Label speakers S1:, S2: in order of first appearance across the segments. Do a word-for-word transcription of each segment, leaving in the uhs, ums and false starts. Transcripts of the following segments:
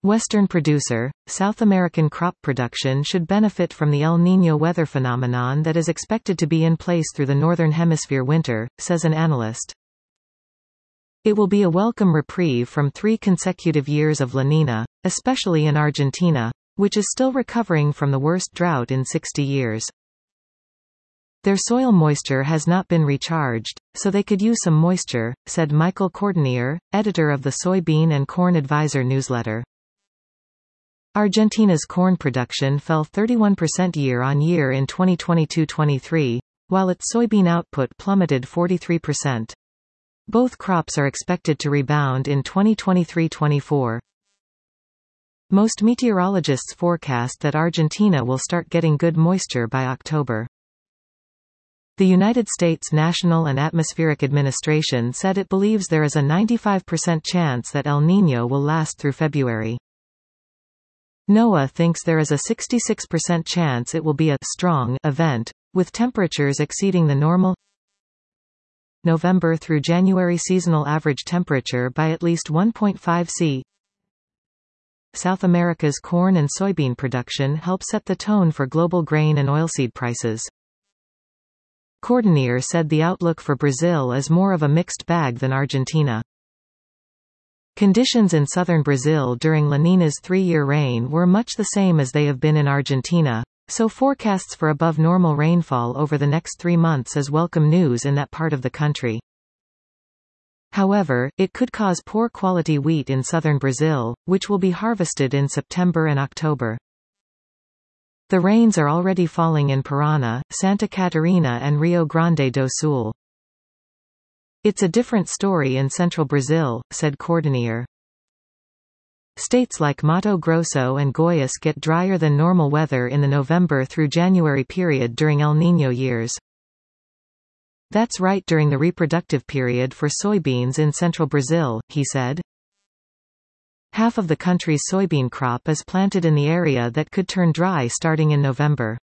S1: Western producer, South American crop production should benefit from the El Niño weather phenomenon that is expected to be in place through the Northern Hemisphere winter, says an analyst. It will be a welcome reprieve from three consecutive years of La Niña, especially in Argentina, which is still recovering from the worst drought in sixty years. Their soil moisture has not been recharged, so they could use some moisture, said Michael Cordonnier, editor of the Soybean and Corn Advisor newsletter. Argentina's corn production fell thirty-one percent year-on-year in twenty twenty-two twenty-three, while its soybean output plummeted forty-three percent. Both crops are expected to rebound in twenty twenty-three twenty-four. Most meteorologists forecast that Argentina will start getting good moisture by October. The United States National and Atmospheric Administration said it believes there is a ninety-five percent chance that El Niño will last through February. NOAA thinks there is a sixty-six percent chance it will be a strong event, with temperatures exceeding the normal November through January seasonal average temperature by at least one point five Celsius. South America's corn and soybean production help set the tone for global grain and oilseed prices. Cordonnier said the outlook for Brazil is more of a mixed bag than Argentina. Conditions in southern Brazil during La Niña's three-year reign were much the same as they have been in Argentina, so forecasts for above-normal rainfall over the next three months is welcome news in that part of the country. However, it could cause poor quality wheat in southern Brazil, which will be harvested in September and October. The rains are already falling in Paraná, Santa Catarina and Rio Grande do Sul. It's a different story in central Brazil, said Cordonnier. States like Mato Grosso and Goiás get drier than normal weather in the November through January period during El Niño years. That's right during the reproductive period for soybeans in central Brazil, he said. Half of the country's soybean crop is planted in the area that could turn dry starting in November.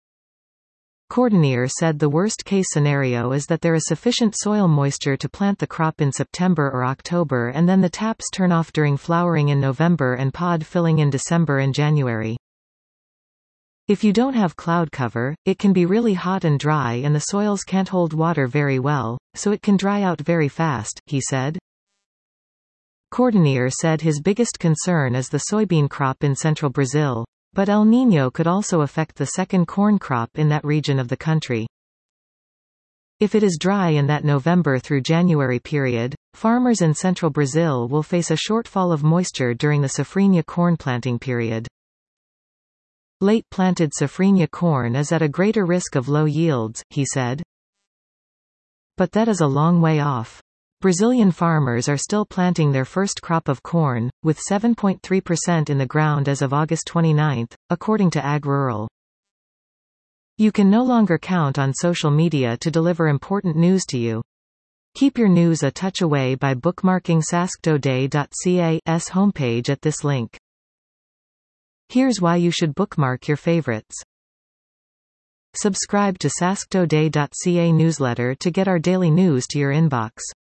S1: Cordonnier said the worst-case scenario is that there is sufficient soil moisture to plant the crop in September or October and then the taps turn off during flowering in November and pod filling in December and January. If you don't have cloud cover, it can be really hot and dry and the soils can't hold water very well, so it can dry out very fast, he said. Cordonnier said his biggest concern is the soybean crop in central Brazil, but El Niño could also affect the second corn crop in that region of the country. If it is dry in that November through January period, farmers in central Brazil will face a shortfall of moisture during the safrinha corn planting period. Late planted safrinha corn is at a greater risk of low yields, he said. But that is a long way off. Brazilian farmers are still planting their first crop of corn, with seven point three percent in the ground as of August twenty-ninth, according to Ag Rural. You can no longer count on social media to deliver important news to you. Keep your news a touch away by bookmarking sasktoday dot c a's homepage at this link. Here's why you should bookmark your favorites. Subscribe to sasktoday dot c a newsletter to get our daily news to your inbox.